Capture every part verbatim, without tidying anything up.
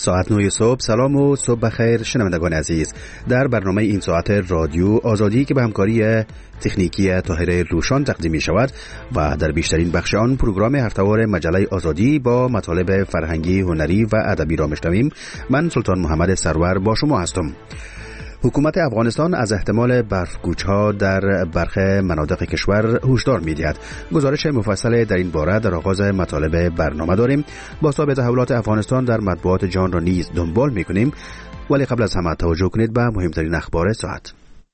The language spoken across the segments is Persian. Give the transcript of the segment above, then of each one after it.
ساعت نه صبح. سلام و صبح بخیر شنوندگان عزیز. در برنامه این ساعت رادیو آزادی که به همکاری تکنیکی طاهر روشان تقدیم می شود و در بیشترین بخش آن پروگرام هفته‌وار مجله آزادی با مطالب فرهنگی، هنری و ادبی را میشنویم. من سلطان محمد سرور با شما هستم. حکومت افغانستان از احتمال برفگوچ‌ها در برخی مناطق کشور هشدار می‌دهد. گزارش مفصل در این باره در آغاز مطالب برنامه داریم. بازتاب تحولات افغانستان در مطبوعات جهان را نیز دنبال می‌کنیم. ولی قبل از همه توجه کنید به مهمترین اخبار ساعت.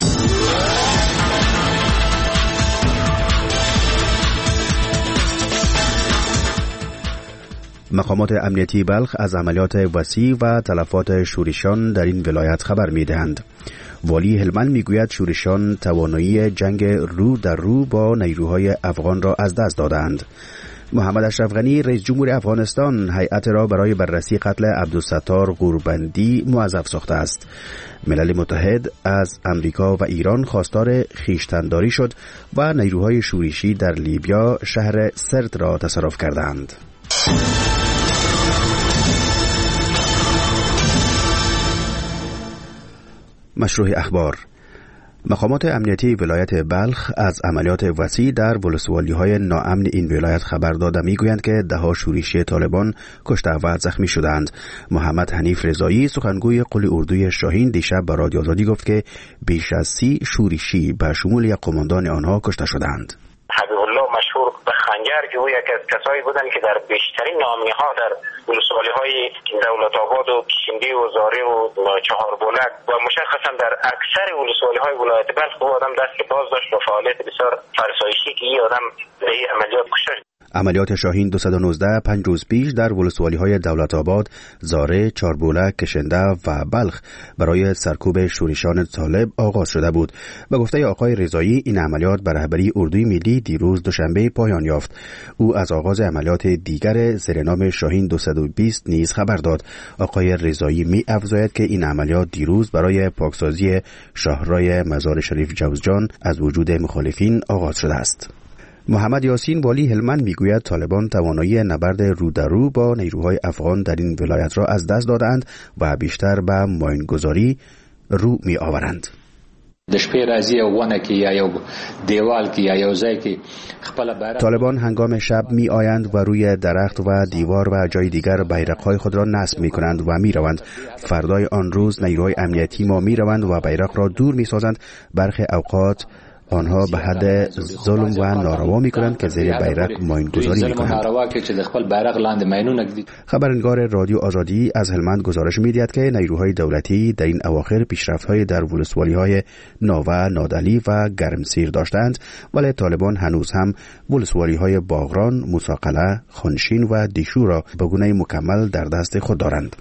مقامات امنیتی بلخ از عملیات وسیع و تلفات شورشیان در این ولایت خبر می‌دهند. والی هلمند میگوید شورشیان توانایی جنگ رو در رو با نیروهای افغان را از دست دادند. محمد اشرف غنی رئیس جمهور افغانستان هیئت را برای بررسی قتل عبدالستار غوربندی موظف ساخته است. ملل متحد از امریکا و ایران خواستار خویشتن‌داری شد و نیروهای شورشی در لیبیا شهر سرت را تصرف کردند. مشروع اخبار. مقامات امنیتی ولایت بلخ از عملیات وسیع در ولسوالی‌های ناامن این ولایت خبر داده می‌گویند که ده‌ها شورشی طالبان کشته و زخمی شدند. محمد حنیف رضایی سخنگوی قول اردوی شاهین دیشب به رادیو آزادی گفت که بیش از سی شورشی به شمول یک قماندان آنها کشته شدند. حبیب الله مشهور به خنجر که او یک از کسایی بودند که در بیشترین نامه‌ها در ولسوالی‌های دولت آباد و کشندی و زاره و چهاربلک و مشخصا در اکثر ولسوالی‌های ولایت بلخ او آدم دست باز داشت و فعالیت بسیار فرسایشی که این آدم در این عملیات کشته. عملیات شاهین دویست و نوزده پنج روز پیش در ولسوالی‌های دولت آباد، زاره، چهاربلک، کشنده و بلخ برای سرکوب شورشیان طالب آغاز شده بود. به گفته آقای رضایی این عملیات به رهبری اردوی ملی دیروز دوشنبه پایان یافت. او از آغاز عملیات دیگر زیر نام شاهین دویست و بیست نیز خبر داد. آقای رضایی می افزاید که این عملیات دیروز برای پاکسازی شاهراه مزار شریف جوزجان از وجود مخالفین آغاز شده است. محمد یاسین والی هلمند میگوید طالبان توانایی نبرد رو در رو با نیروهای افغان در این ولایت را از دست دادند و بیشتر به ماینگذاری رو می آورند. طالبان هنگام شب می آیند و روی درخت و دیوار و جای دیگر بیرق‌های خود را نصب می کنند و می روند. فردای آن روز نیروهای امنیتی ما می روند و بیرق را دور می سازند. برخی اوقات آنها به حد ظلم و ناروا میکنند که زیر بیرق ماینگذاری میکنند. خبرنگار رادیو آزادی از هلمند گزارش میدهد که نیروهای دولتی در این اواخر پیشرفت‌های در ولسوالی‌های ناوه، نادعلی و گرمسیر داشتند، ولی طالبان هنوز هم ولسوالی‌های باغران، موسی-قلعه، خانشین و دیشو را به گونه مکمل در دست خود دارند.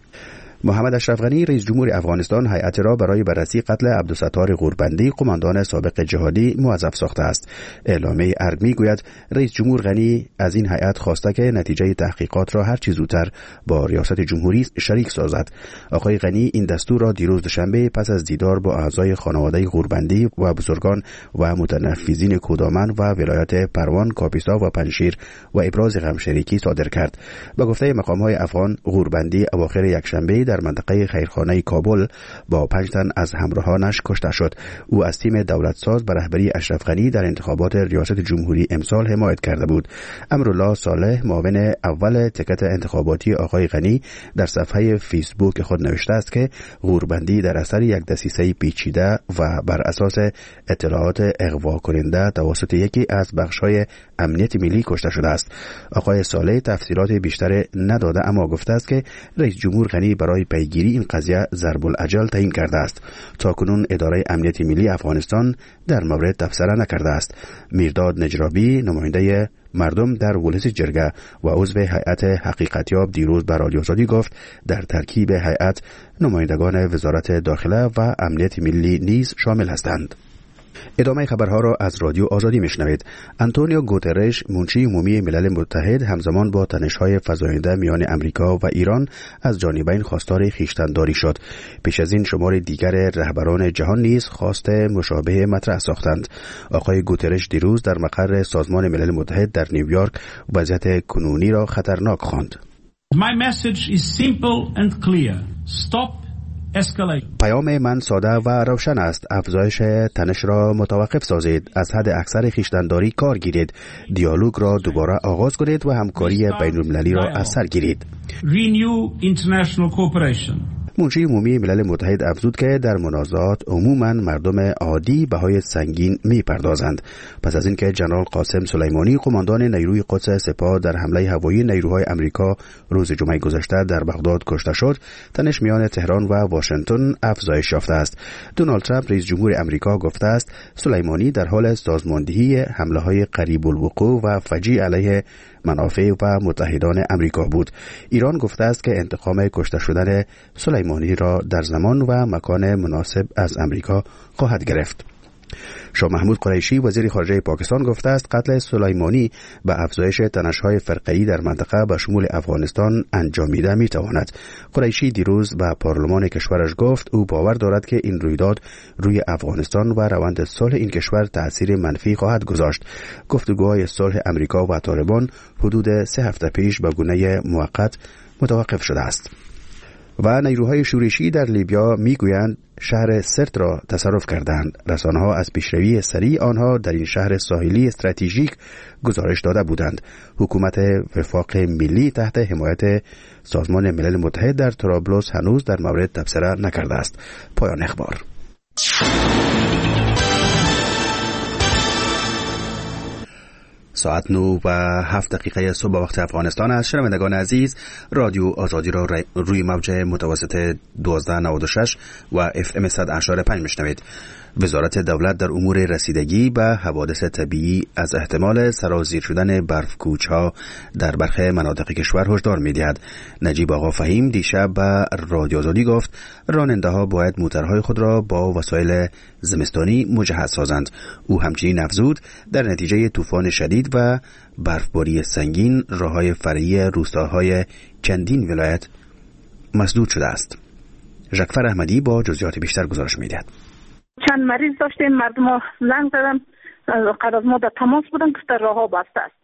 محمد اشرف غنی رئیس جمهور افغانستان هیئت را برای بررسی قتل عبدالستار غوربندی قماندان سابق جهادی موظف ساخته است. اعلامیه ارگ میگوید رئیس جمهور غنی از این هیئت خواسته که نتیجه تحقیقات را هر چه زودتر با ریاست جمهوری شریک سازد. آقای غنی این دستور را دیروز دوشنبه پس از دیدار با اعضای خانواده غوربندی و بزرگان و متنفذین کودامن و ولایت پروان، کاپیسا و پنجشیر و ابراز غمشریکی صادر کرد. به گفته مقام‌های افغان غوربندی اواخر یکشنبه در منطقه خیرخانه کابل با پنج تن از همراهانش کشته شد. او از تیم دولت ساز به رهبری اشرف غنی در انتخابات ریاست جمهوری امسال حمایت کرده بود. امرالله صالح معاون اول تکت انتخاباتی آقای غنی در صفحه فیسبوک خود نوشته است که غوربندی در اثر یک دسیسه پیچیده و بر اساس اطلاعات اغوا کننده توسط یکی از بخش‌های امنیت ملی کشته شده است. آقای صالح تفسیرات بیشتر نداده اما گفته است که رئیس جمهور غنی برای پیگیری این قضیه ضرب الاجل تعیین کرده است. تاکنون اداره امنیت ملی افغانستان در مورد تبصره نکرده است. میرداد نجرابی نماینده مردم در ولس جرگه و عضو هیئت حقیقتیاب دیروز به رادیو آزادی گفت در ترکیب هیئت نمایندگان وزارت داخله و امنیت ملی نیز شامل هستند. ادامه خبرها را از رادیو آزادی میشنوید. آنتونیو گوترش منشی عمومی ملل متحد همزمان با تنش‌های فزاینده میان امریکا و ایران از جانبین خواستار خویشتن‌داری شد. پیش از این شمار دیگر رهبران جهان نیز خواست مشابه مطرح ساختند. آقای گوترش دیروز در مقر سازمان ملل متحد در نیویورک وضعیت کنونی را خطرناک خواند. My message is simple and clear. Stop escalation. پیام من ساده و روشن است. افزایش تنش را متوقف سازید. از حد اکثر خویشتن‌داری کار گیرید. دیالوگ را دوباره آغاز کنید و همکاری بین‌المللی را از سر گیرید. Renew international cooperation. منشی عمومی ملل متحد افزود که در منازعات عموماً مردم عادی بهای سنگین می‌پردازند. پس از اینکه جنرال قاسم سلیمانی قماندان نیروی قدس سپاه در حمله هوایی نیروهای امریکا روز جمعه گذشته در بغداد کشته شد، تنش میان تهران و واشنگتن افزایش یافته است. دونالد ترامپ رئیس جمهور امریکا گفته است سلیمانی در حال سازماندهی حمله‌های قریب الوقوع و فجیع علیه منافع و متحدان امریکا بود. ایران گفته است که انتقام کشته شدن سلیمانی را در زمان و مکان مناسب از امریکا خواهد گرفت. شاه محمود قریشی وزیر خارجه پاکستان گفته است قتل سلیمانی به افزایش تنش‌های فرقه‌ای در منطقه به شمول افغانستان انجامیده می‌تواند. قریشی دیروز به پارلمان کشورش گفت او باور دارد که این رویداد روی افغانستان و روند صلح این کشور تأثیر منفی خواهد گذاشت. گفتگوهای صلح امریکا و طالبان حدود سه هفته پیش به گونه موقت متوقف شده است. و نیروهای شورشی در لیبیا میگویند شهر سرت را تصرف کردند. رسانه‌ها از پیشروی سریع آنها در این شهر ساحلی استراتژیک گزارش داده بودند. حکومت وفاق ملی تحت حمایت سازمان ملل متحد در طرابلس هنوز در مورد تبصره نکرده است. پایان اخبار. ساعت نو و هفت دقیقه صبح وقت افغانستان است. شنوندگان عزیز، رادیو آزادی را روی موج متوسط دوازده نود و شش و اف ام صد و اشاره پنج میشنوید. وزارت دولت در امور رسیدگی به حوادث طبیعی از احتمال سرازیر شدن برف‌کوچ‌ها در برخی مناطق کشور هشدار می‌دهد. نجیب آقا فهیم دیشب به رادیو آزادی گفت راننده‌ها باید موترهای خود را با وسایل زمستانی مجهز سازند. او همچنین افزود در نتیجه طوفان شدید و برفباری سنگین راه‌های فرعی روستاهای چندین ولایت مسدود شده است. ژکفر احمدی با جزئیات بیشتر گزارش می‌دهد. چند مریض داشتیم، مردم ها زنگ زدن، قرار ما در تماس بودن که در راه ها بسته است.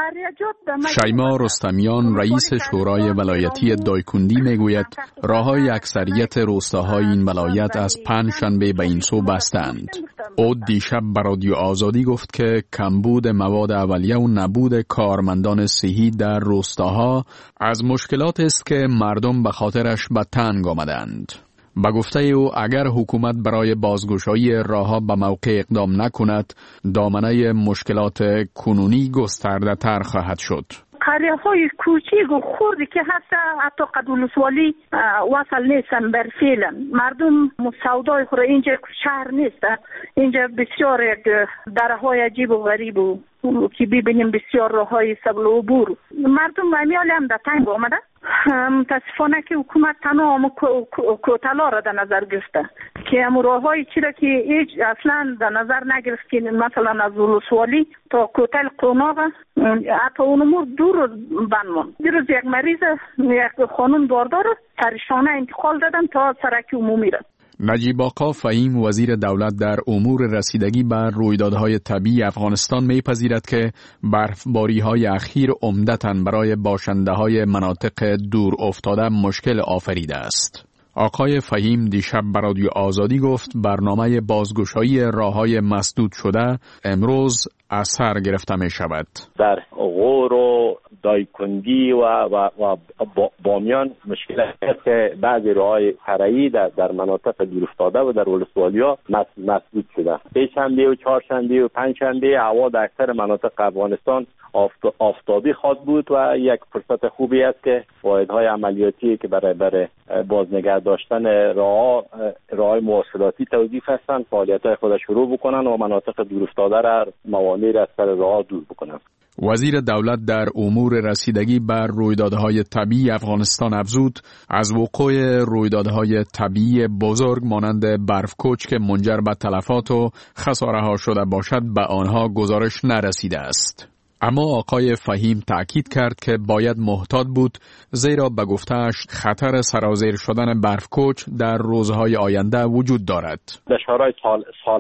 شیما رستمیان رئیس شورای ولایتی دایکندی میگوید راههای اکثریت روستاهای این ولایت از پنج شنبه به این سو بستند. او دیشب به رادیو آزادی گفت که کمبود مواد اولیه و نبود کارمندان صحی در روستاها از مشکلات است که مردم به خاطرش به تنگ آمدند. با گفته او اگر حکومت برای بازگشایی راه‌ها به موقع اقدام نکند، دامنه مشکلات کنونی گسترده تر خواهد شد. قریه های کوچیک و خوردی که هست حتی قد ولسوالی وصل نیستن بر فعلا. مردم سودای خود اینجا شهر نیست. اینجا بسیار دره های عجیب و غریب و که ببینیم بسیار راه های سبل و عبور. مردم امیال هم در تنگ آمده. متاسفانه که حکومت تنها هم کوتلا را در نظر گرفته که هم راه های چی را که هیچ اصلا در نظر نگرفت که مثلا از ولسوالی تا کوتل قوناغ حتی اون امور دور بنمان. دیروز یک مریض یک خانم باردار سرشانه انتقال دادن تا سرک عمومی را. نجیب آقا فهیم وزیر دولت در امور رسیدگی بر رویدادهای طبیعی افغانستان میپذیرد که برفباری‌های اخیر عمدتاً برای باشنده‌های مناطق دور افتاده مشکل آفریده است. آقای فهیم دیشب به رادیو آزادی گفت برنامه بازگشایی راه‌های مسدود شده امروز از سر گرفته می شود. در غور و دایکندی و, و, و بامیان مشکل است که بعضی راه‌های فرعی در, در مناطق دورافتاده و در ولسوالی‌ها مسدود شده. سه شنبه و چهار شنبه و پنج شنبه هوا در اکثر مناطق افغانستان آفتابی خواهد بود و یک فرصت خوبی است که واحدهای عملیاتی که برای برای بازنگه داشتن راه راه مواصلاتی توظیف هستند فعالیت‌های خود شروع بکنن و مناطق دورافتاده را موانعی را از سر راه دور بکنن. وزیر دولت در امور رسیدگی بر رویدادهای طبیعی افغانستان افزود از وقوع رویدادهای طبیعی بزرگ مانند برفکوچ که منجر به تلفات و خساره‌ها شده باشد به آنها گزارش نرسیده است. اما آقای فهیم تأکید کرد که باید محتاط بود زیرا به گفته‌اش خطر سرازیر شدن برفکوچ در روزهای آینده وجود دارد. در شهرهای سال، سالنگ،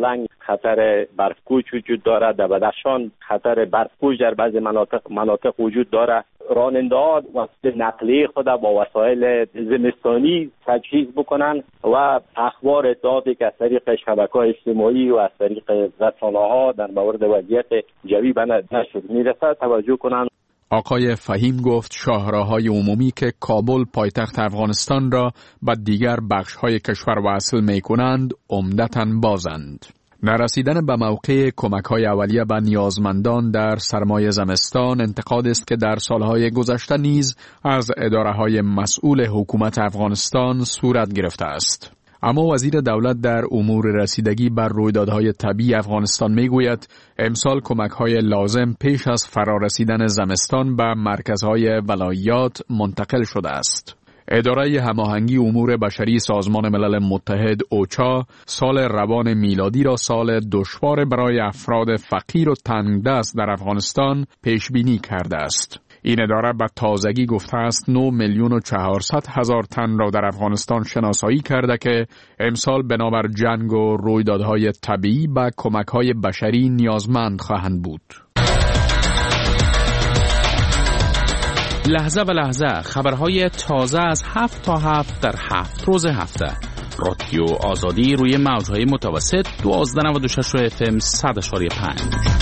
خطر برفکوچ وجود داره، در بدخشان خطر برفکوچ در بعضی مناطق مناطق وجود داره. راننده ها وسیله نقلیه خود با وسایل زمستانی تجهیز بکنن و اخبار اطلاعاتی که از طریق شبکه‌های اجتماعی و از طریق رسانه‌ها در مورد وضعیت جوی به نشر میرسه توجه کنن. آقای فهیم گفت شاهراهای عمومی که کابل پایتخت افغانستان را به دیگر بخش‌های کشور وصل می‌کنند عمدتاً بازند. نرسیدن به موقع کمک‌های اولیه به نیازمندان در سرمای زمستان انتقاد است که در سالهای گذشته نیز از اداره‌های مسئول حکومت افغانستان صورت گرفته است. اما وزیر دولت در امور رسیدگی بر رویدادهای طبیعی افغانستان میگوید امسال کمک‌های لازم پیش از فرارسیدن زمستان به مرکزهای ولایات منتقل شده است. اداره هماهنگی امور بشری سازمان ملل متحد اوچا سال روان میلادی را سال دشوار برای افراد فقیر و تنگدست در افغانستان پیش بینی کرده است. این اداره به تازگی گفته است نه میلیون و چهارصد هزار تن را در افغانستان شناسایی کرده که امسال بنابر جنگ و رویدادهای طبیعی به کمک‌های بشری نیازمند خواهند بود. لحظه و لحظه خبرهای تازه از هفت تا هفت در هفت روز هفته. رادیو آزادی روی موجهای متوسط دوازده نود و شش اف ام صد اشاری پنج.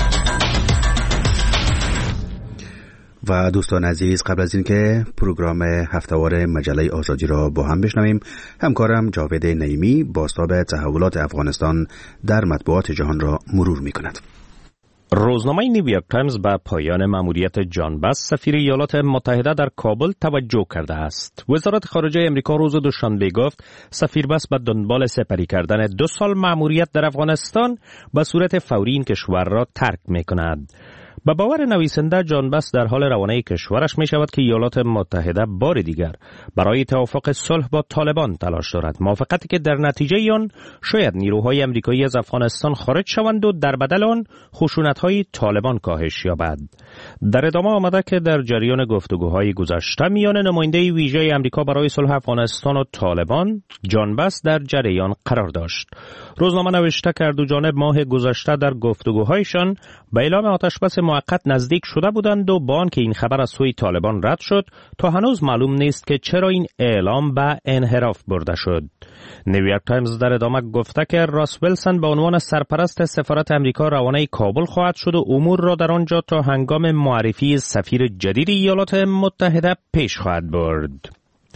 و دوستان عزیز، قبل از اینکه پروگرام هفته‌وار مجله آزادی را با هم بشنویم، همکارم جاوید نعیمی بازتاب تحولات افغانستان در مطبوعات جهان را مرور می‌کند. روزنامه نیویورک تایمز به پایان مأموریت جان باس سفیر ایالات متحده در کابل توجه کرده است. وزارت خارجه امریکا روز دوشنبه گفت سفیر باس به دنبال سپری کردن دو سال مأموریت در افغانستان به صورت فوری این کشور را ترک می‌کند. به باور نویسنده جان باس در حال روانه کشورش می شود که ایالات متحده بار دیگر برای توافق صلح با طالبان تلاش دارد، موافقتی که در نتیجه آن شاید نیروهای امریکایی از افغانستان خارج شوند و در بدل آن خشونت‌های طالبان کاهش یابد. در ادامه آمده که در جریان گفتگوهای گذشته میان نماینده ویژه امریکا برای صلح افغانستان و طالبان جان باس در جریان قرار داشت. روزنامه نوشته که دو جانب ماه گذشته در گفتگوهایشان به اعلام آتشبس موقت نزدیک شده بودند و با آنکه این خبر از سوی طالبان رد شد تا هنوز معلوم نیست که چرا این اعلام به انحراف برده شد. نیویورک تایمز در ادامه گفته که راس ویلسون به عنوان سرپرست سفارت امریکا روانه کابل خواهد شد و امور را در آنجا تا هنگام معرفی سفیر جدید ایالات متحده پیش خواهد برد.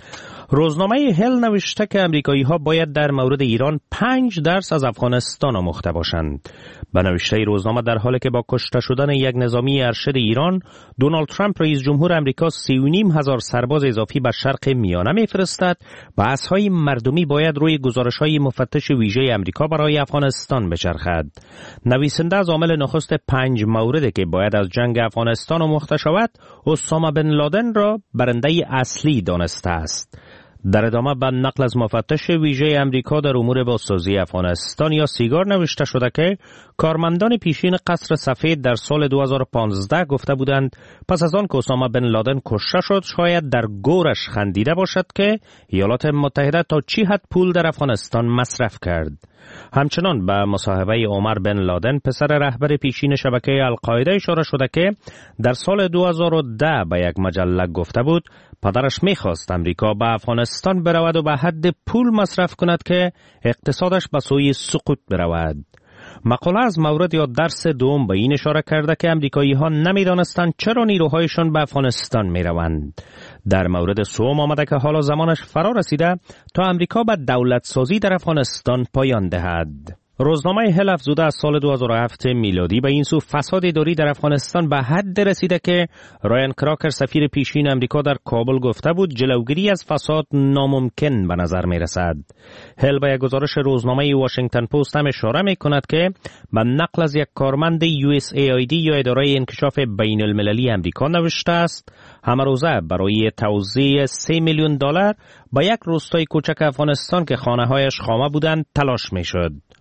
روزنامه هل نوشته که امریکایی ها باید در مورد ایران پنج درس از افغانستان آموخته باشند. به نوشته روزنامه در حالی که با کشته شدن یک نظامی ارشد ایران، دونالد ترامپ رئیس جمهور امریکا سی و نیم هزار سرباز اضافی به شرق میانه میفرستد، بحث‌های مردمی باید روی گزارش‌های مفتش ویژه امریکا برای افغانستان بچرخد. نویسنده از عامل نخست پنج موردی که باید از جنگ افغانستان آموخته شود، اسامه بن لادن را برنده اصلی دانسته است. در ادامه به نقل از مفتش ویژه امریکا در امور بازسازی افغانستان یا سیگار نوشته شده که کارمندان پیشین قصر سفید در سال دو هزار و پانزده گفته بودند پس از آن که اسامه بن لادن کشته شد شاید در گورش خندیده باشد که ایالات متحده تا چی حد پول در افغانستان مصرف کرد. همچنان به مصاحبه عمر بن لادن پسر رهبر پیشین شبکه القاعده اشاره شده که در سال دو هزار و ده به یک مجله گفته بود پدرش میخواست امریکا به افغانستان برود و به حد پول مصرف کند که اقتصادش به سوی سقوط برود. مقاله از مورد یا درس دوم به این اشاره کرده که امریکایی ها نمیدانستند چرا نیروهایشان به افغانستان میروند. در مورد سوم آمده که حالا زمانش فرا رسیده تا امریکا به دولت سازی در افغانستان پایان دهد. روزنامه هل افزوده از سال دو هزار و هفت میلادی به این سو فساد اداری در افغانستان به حد رسیده که رایان کراکر سفیر پیشین امریکا در کابل گفته بود جلوگیری از فساد ناممکن به نظر می رسد. هل به یک گزارش روزنامه واشنگتن پست هم اشاره می کند که به نقل از یک کارمند یو اس ای آی دی یا اداره انکشاف بین المللی امریکا نوشته است همه روزه برای توزیع سه میلیون دلار به یک روستای کوچک افغانستان که خانه هایش خامه بودند تلاش می شد.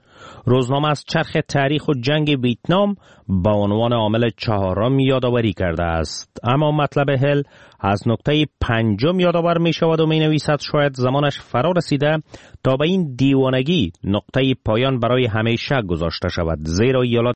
روزنامه از چرخ تاریخ و جنگ ویتنام با عنوان عامل چهارم یادآوری کرده است. اما مطلب هل از نکته پنجم یادآور می شود و می نویسد شاید زمانش فرا رسیده تا به این دیوانگی نقطه پایان برای همیشه گذاشته شود، زیرا ایالات